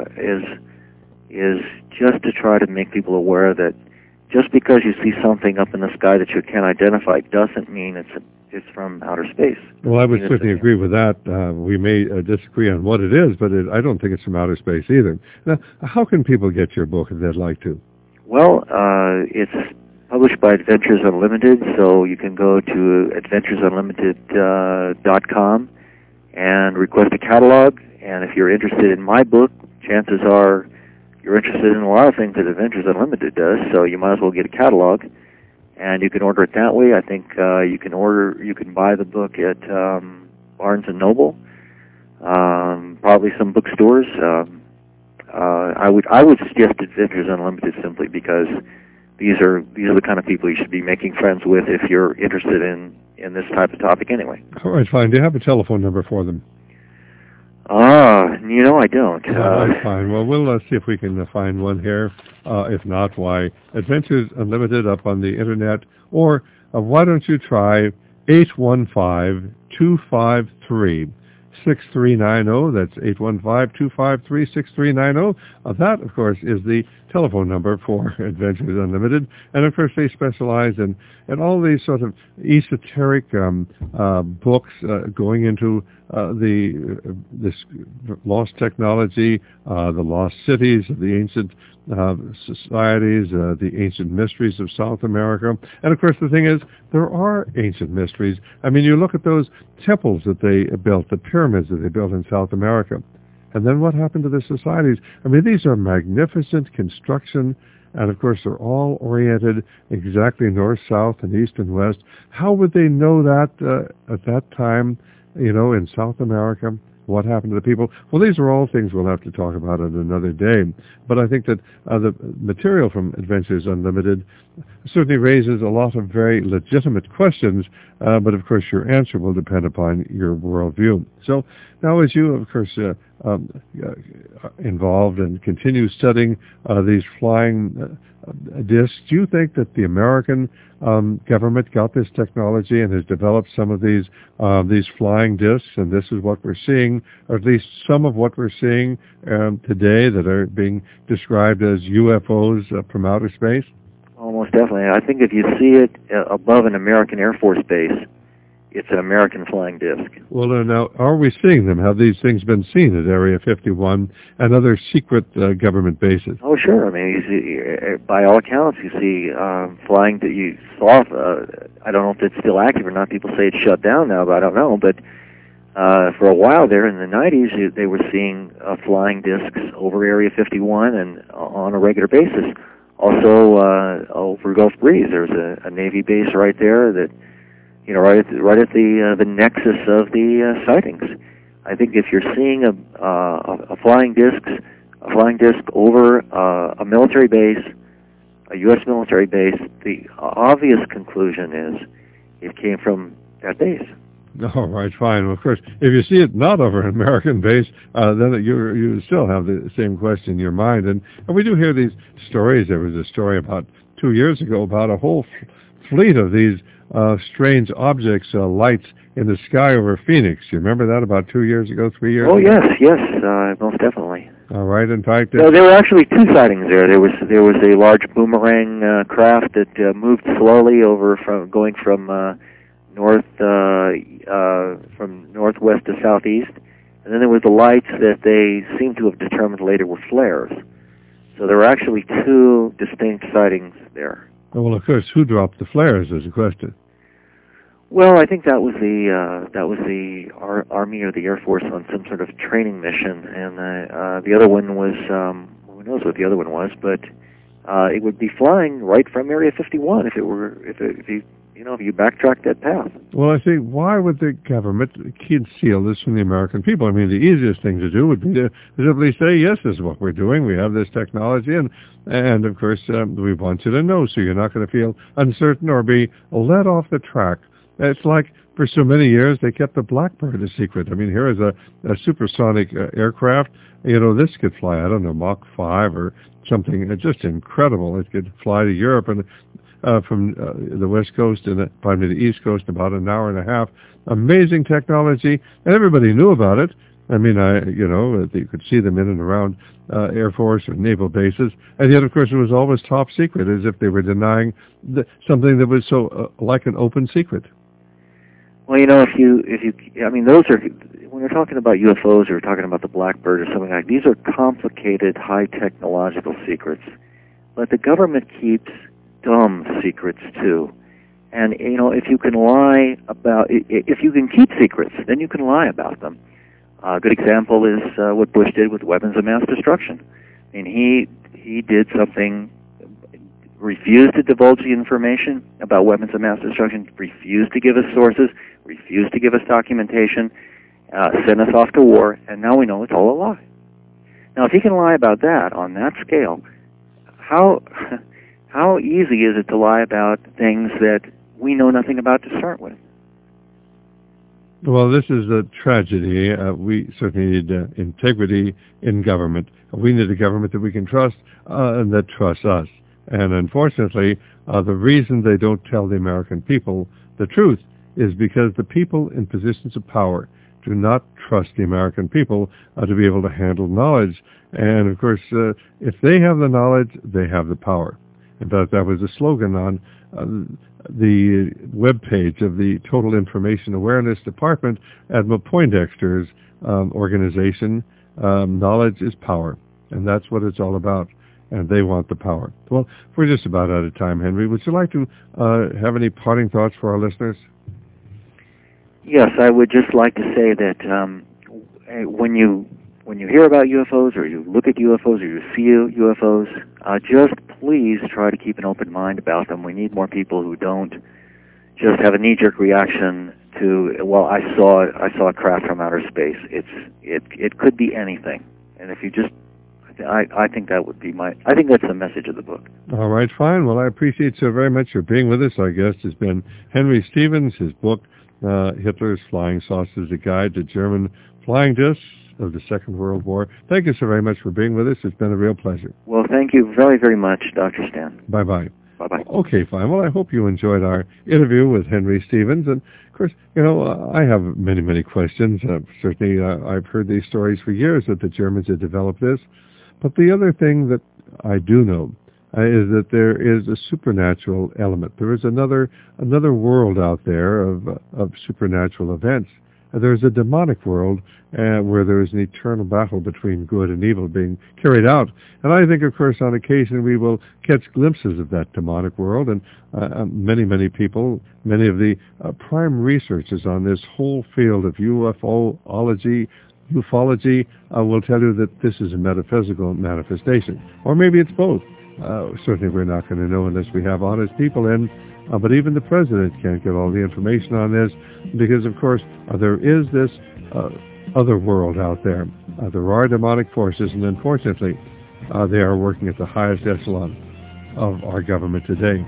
is just to try to make people aware that just because you see something up in the sky that you can't identify doesn't mean it's from outer space. Well, I would certainly agree with that. We may disagree on what it is, but I don't think it's from outer space either. Now, how can people get your book if they'd like to? Well, it's published by Adventures Unlimited, so you can go to adventuresunlimited.com and request a catalog. And if you're interested in my book, chances are you're interested in a lot of things that Adventures Unlimited does, so you might as well get a catalog. And you can order it that way. I think you can buy the book at Barnes & Noble, probably some bookstores. I would suggest Adventures Unlimited simply because these are the kind of people you should be making friends with if you're interested in this type of topic anyway. All right, fine. Do you have a telephone number for them? I don't. All right, fine. Well, we'll see if we can find one here. If not, why? Adventures Unlimited up on the Internet. Or why don't you try 815-253-6390. That's 815-253-6390. That, of course, is the telephone number for Adventures Unlimited. And, of course, they specialize in all these sort of esoteric books going into this lost technology, the lost cities of the ancient societies, the ancient mysteries of South America. And, of course, the thing is, there are ancient mysteries. I mean, you look at those temples that they built, the pyramids that they built in South America. And then what happened to the societies? I mean, these are magnificent construction, and of course they're all oriented exactly north, south, and east and west. How would they know that at that time, in South America? What happened to the people? Well, these are all things we'll have to talk about on another day. But I think that the material from Adventures Unlimited certainly raises a lot of very legitimate questions, but of course your answer will depend upon your worldview. So now as you, of course, involved and continue studying these flying discs. Do you think that the American government got this technology and has developed some of these flying discs, and this is what we're seeing, or at least some of what we're seeing today that are being described as UFOs from outer space? Almost definitely. I think if you see it above an American Air Force base, it's an American flying disc. Well, now, are we seeing them? Have these things been seen at Area 51 and other secret government bases? Oh, sure. I mean, you see, by all accounts, you see flying that you saw. I don't know if it's still active or not. People say it's shut down now, but I don't know. But for a while there in the 90s, they were seeing flying discs over Area 51 and on a regular basis. Also, over Gulf Breeze, there's a Navy base right there that, you know, right at the nexus of the sightings. I think if you're seeing a flying disc over a military base, a U.S. military base, the obvious conclusion is it came from that base. All right, fine. Well, of course, if you see it not over an American base, then you still have the same question in your mind. And we do hear these stories. There was a story about 2 years ago about a whole fleet of these strange objects, lights in the sky over Phoenix. You remember that about 2 years ago, 3 years ago? Oh, yes, most definitely. All right. In fact, there were actually two sightings there. There was a large boomerang craft that moved slowly going from northwest to southeast, and then there was the lights that they seemed to have determined later were flares. So there were actually two distinct sightings there. Well, of course, who dropped the flares is a question. Well, I think that was the Army or the Air Force on some sort of training mission, and the other one was who knows what the other one was, but it would be flying right from Area 51 if you backtrack that path. Well, I think, why would the government conceal this from the American people? I mean, the easiest thing to do would be to simply say, yes, this is what we're doing. We have this technology, and of course, we want you to know, so you're not going to feel uncertain or be led off the track. It's like, for so many years, they kept the Blackbird a secret. I mean, here is a supersonic aircraft. You know, this could fly, I don't know, Mach 5 or something just incredible. It could fly to Europe and from the West Coast and the East Coast in about an hour and a half. Amazing technology, and everybody knew about it. I mean, you could see them in and around Air Force or naval bases, and yet, of course, it was always top secret, as if they were denying something that was so like an open secret. Well, if you, I mean, those are, when we're talking about UFOs or talking about the Blackbird or something like, these are complicated, high technological secrets, but the government keeps dumb secrets too. And if you can lie about, if you can keep secrets, then you can lie about them. A good example is what Bush did with weapons of mass destruction. I mean, he did something, refused to divulge the information about weapons of mass destruction, refused to give us sources, refused to give us documentation, sent us off to war, and now we know it's all a lie. Now, if he can lie about that on that scale, how easy is it to lie about things that we know nothing about to start with? Well, this is a tragedy. We certainly need integrity in government. We need a government that we can trust and that trusts us. And unfortunately, the reason they don't tell the American people the truth is because the people in positions of power do not trust the American people to be able to handle knowledge. And, of course, if they have the knowledge, they have the power. In fact, that was a slogan on the webpage of the Total Information Awareness Department at Poindexter's organization. Knowledge is power, and that's what it's all about, and they want the power. Well, we're just about out of time, Henry. Would you like to have any parting thoughts for our listeners? Yes, I would just like to say that when you hear about UFOs, or you look at UFOs, or you see UFOs, just please try to keep an open mind about them. We need more people who don't just have a knee-jerk reaction to, well, I saw a craft from outer space. It could be anything, and if you just, I think that would be I think that's the message of the book. All right, fine. Well, I appreciate so very much for being with us. Our guest has been Henry Stevens. His book, Hitler's Flying Saucers: A Guide to German Flying Discs, of the Second World War. Thank you so very much for being with us. It's been a real pleasure. Well, thank you very, very much, Dr. Stan. Bye-bye. Bye-bye. Okay, fine. Well, I hope you enjoyed our interview with Henry Stevens. And, of course, I have many, many questions. Certainly, I've heard these stories for years that the Germans had developed this. But the other thing that I do know is that there is a supernatural element. There is another world out there of supernatural events. There's a demonic world where there is an eternal battle between good and evil being carried out. And I think, of course, on occasion we will catch glimpses of that demonic world. And many, many people, many of the prime researchers on this whole field of ufology, will tell you that this is a metaphysical manifestation. Or maybe it's both. Certainly we're not going to know unless we have honest people in. But even the president can't get all the information on this because, of course, there is this other world out there. There are demonic forces, and unfortunately, they are working at the highest echelon of our government today.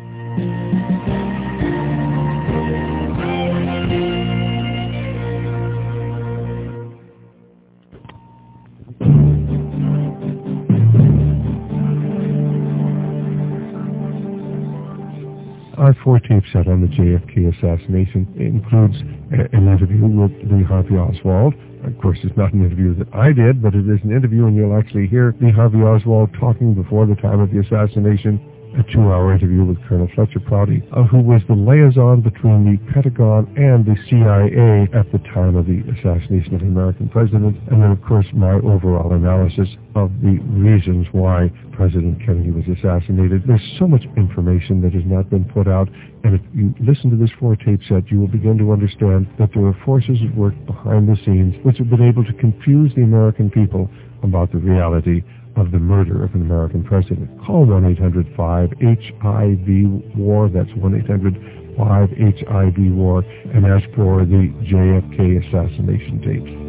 Our 4-tape set on the JFK assassination includes an interview with Lee Harvey Oswald. Of course, it's not an interview that I did, but it is an interview, and you'll actually hear Lee Harvey Oswald talking before the time of the assassination. A 2-hour interview with Colonel Fletcher Prouty, who was the liaison between the Pentagon and the CIA at the time of the assassination of the American president, and then, of course, my overall analysis of the reasons why President Kennedy was assassinated. There's so much information that has not been put out, and if you listen to this 4-tape set, you will begin to understand that there are forces at work behind the scenes which have been able to confuse the American people about the reality of the murder of an American president. Call 1-800-5-HIV-WAR, that's 1-800-5-HIV-WAR, and ask for the JFK assassination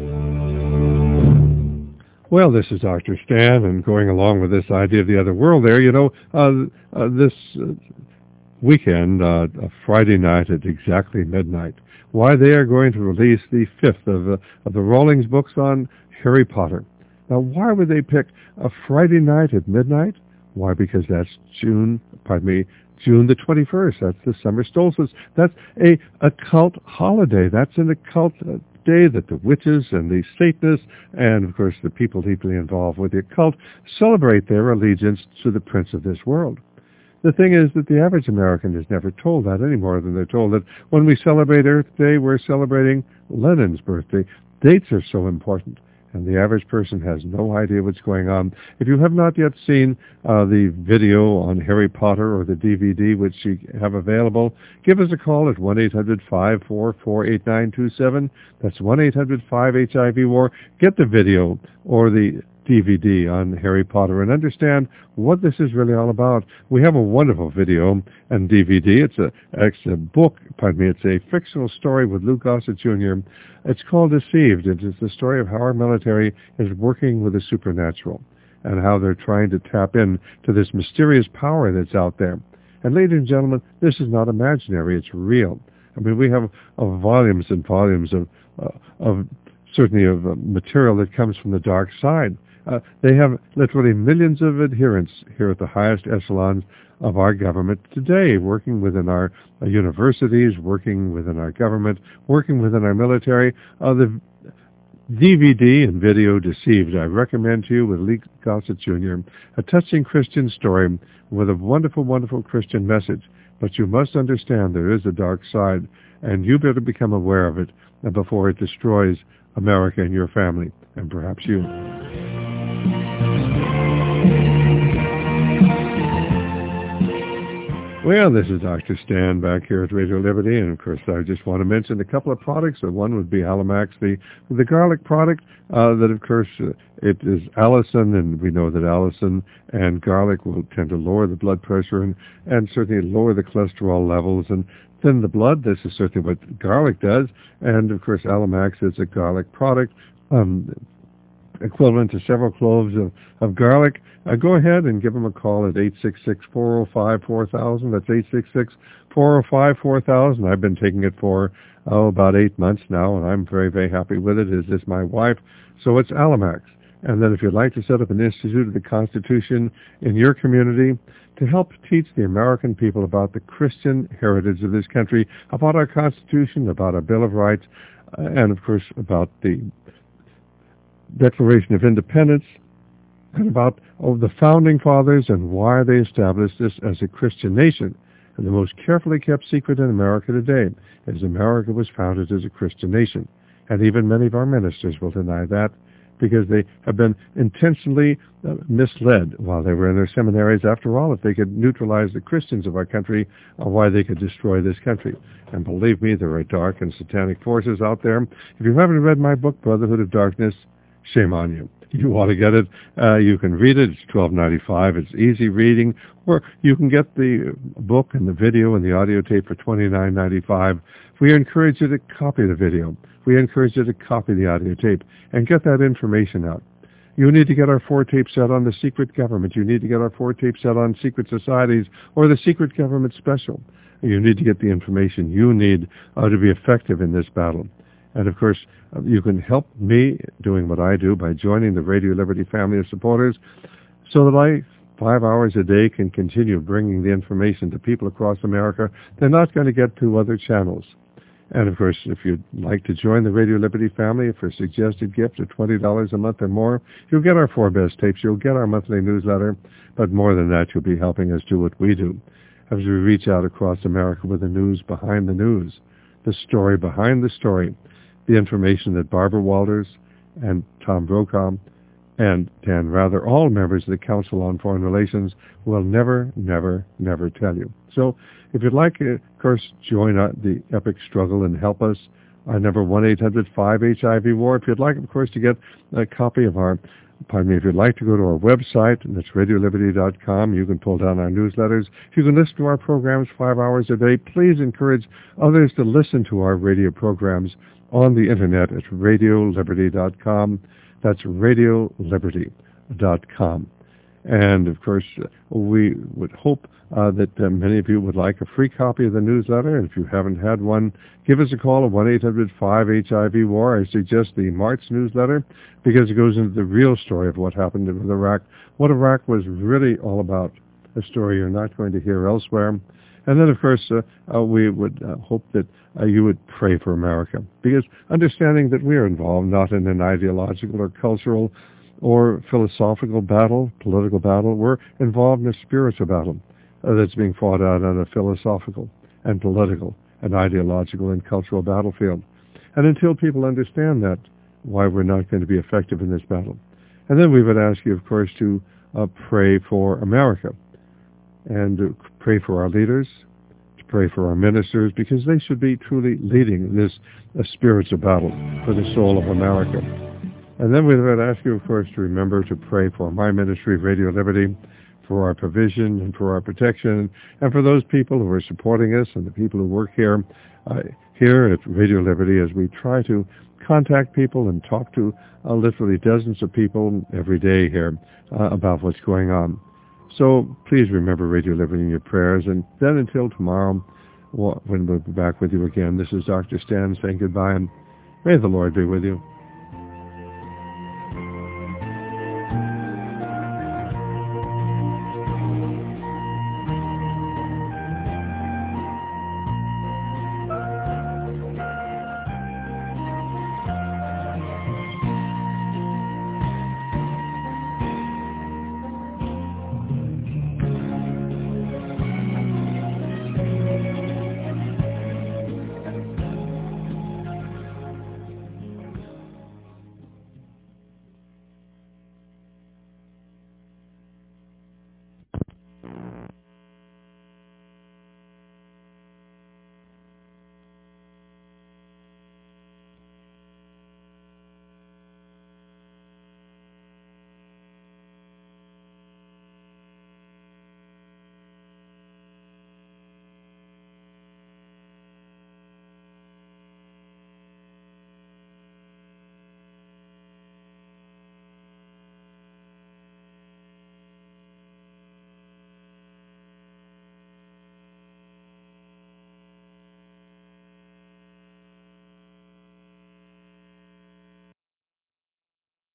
tapes. Well, this is Dr. Stan, and going along with this idea of the other world there, this weekend, Friday night at exactly midnight, why they are going to release the 5th of the Rawlings books on Harry Potter. Now, why would they pick a Friday night at midnight? Why? Because that's June the 21st. That's the summer solstice. That's a occult holiday. That's an occult day that the witches and the Satanists and, of course, the people deeply involved with the occult celebrate their allegiance to the prince of this world. The thing is that the average American is never told that any more than they're told that when we celebrate Earth Day, we're celebrating Lenin's birthday. Dates are so important. And the average person has no idea what's going on. If you have not yet seen the video on Harry Potter or the DVD which you have available, give us a call at 1-800-544-8927. That's 1-800-5-HIV-WAR. Get the video or the DVD on Harry Potter and understand what this is really all about. We have a wonderful video and DVD. It's a fictional story with Lou Gossett Jr. It's called Deceived. It is the story of how our military is working with the supernatural and how they're trying to tap in to this mysterious power that's out there. And ladies and gentlemen, this is not imaginary. It's real. I mean, we have volumes and volumes of material that comes from the dark side. They have literally millions of adherents here at the highest echelons of our government today, working within our universities, working within our government, working within our military. The DVD and video Deceived, I recommend to you with Lee Gossett Jr., a touching Christian story with a wonderful, wonderful Christian message. But you must understand there is a dark side, and you better become aware of it before it destroys America and your family, and perhaps you. Well, this is Dr. Stan back here at Radio Liberty, and of course I just want to mention a couple of products. One would be Alamax, the garlic product, that of course it is allicin, and we know that allicin and garlic will tend to lower the blood pressure and certainly lower the cholesterol levels and thin the blood. This is certainly what garlic does, and of course Alamax is a garlic product. equivalent to several cloves of garlic, go ahead and give them a call at 866-405-4000. That's 866-405-4000. I've been taking it for about 8 months now, and I'm very, very happy with it, as is my wife. So it's Alamax. And then if you'd like to set up an Institute of the Constitution in your community to help teach the American people about the Christian heritage of this country, about our Constitution, about our Bill of Rights, and of course about the Declaration of Independence, and about the Founding Fathers and why they established this as a Christian nation. And the most carefully kept secret in America today is America was founded as a Christian nation. And even many of our ministers will deny that, because they have been intentionally misled while they were in their seminaries. After all, if they could neutralize the Christians of our country, why they could destroy this country. And believe me, there are dark and satanic forces out there. If you haven't read my book, Brotherhood of Darkness, shame on you. You want to get it, you can read it. It's $12.95. It's easy reading. Or you can get the book and the video and the audio tape for $29.95. We encourage you to copy the video. We encourage you to copy the audio tape and get that information out. You need to get our 4-tape set on the secret government. You need to get our 4-tape set on secret societies or the secret government special. You need to get the information you need to be effective in this battle. And of course, you can help me doing what I do by joining the Radio Liberty family of supporters so that I, 5 hours a day, can continue bringing the information to people across America they're not going to get through other channels. And of course, if you'd like to join the Radio Liberty family for a suggested gift of $20 a month or more, you'll get our 4 best tapes, you'll get our monthly newsletter, but more than that, you'll be helping us do what we do as we reach out across America with the news behind the news, the story behind the story, the information that Barbara Walters and Tom Brokaw and Dan Rather, all members of the Council on Foreign Relations, will never, never, never tell you. So if you'd like, of course, join the epic struggle and help us, our number 1-800-5-HIV-WAR. If you'd like, of course, to get a copy of if you'd like to go to our website, and that's radioliberty.com, you can pull down our newsletters. You can listen to our programs 5 hours a day. Please encourage others to listen to our radio programs on the internet at radioliberty.com. That's radioliberty.com. And, of course, we would hope that many of you would like a free copy of the newsletter. And if you haven't had one, give us a call at 1-800-5-HIV-WAR. I suggest the March newsletter because it goes into the real story of what happened with Iraq, what Iraq was really all about, a story you're not going to hear elsewhere. And then, of course, we would hope that you would pray for America, because understanding that we are involved not in an ideological or cultural or philosophical battle, political battle. We're involved in a spiritual battle that's being fought out on a philosophical and political and ideological and cultural battlefield. And until people understand that, why we're not going to be effective in this battle. And then we would ask you, of course, to pray for America and to pray for our leaders, to pray for our ministers, because they should be truly leading this spiritual battle for the soul of America. And then we would ask you, of course, to remember to pray for my ministry, Radio Liberty, for our provision and for our protection, and for those people who are supporting us and the people who work here at Radio Liberty as we try to contact people and talk to literally dozens of people every day here about what's going on. So please remember Radio Liberty in your prayers. And then until tomorrow, when we'll be back with you again, this is Dr. Stan saying goodbye, and may the Lord be with you.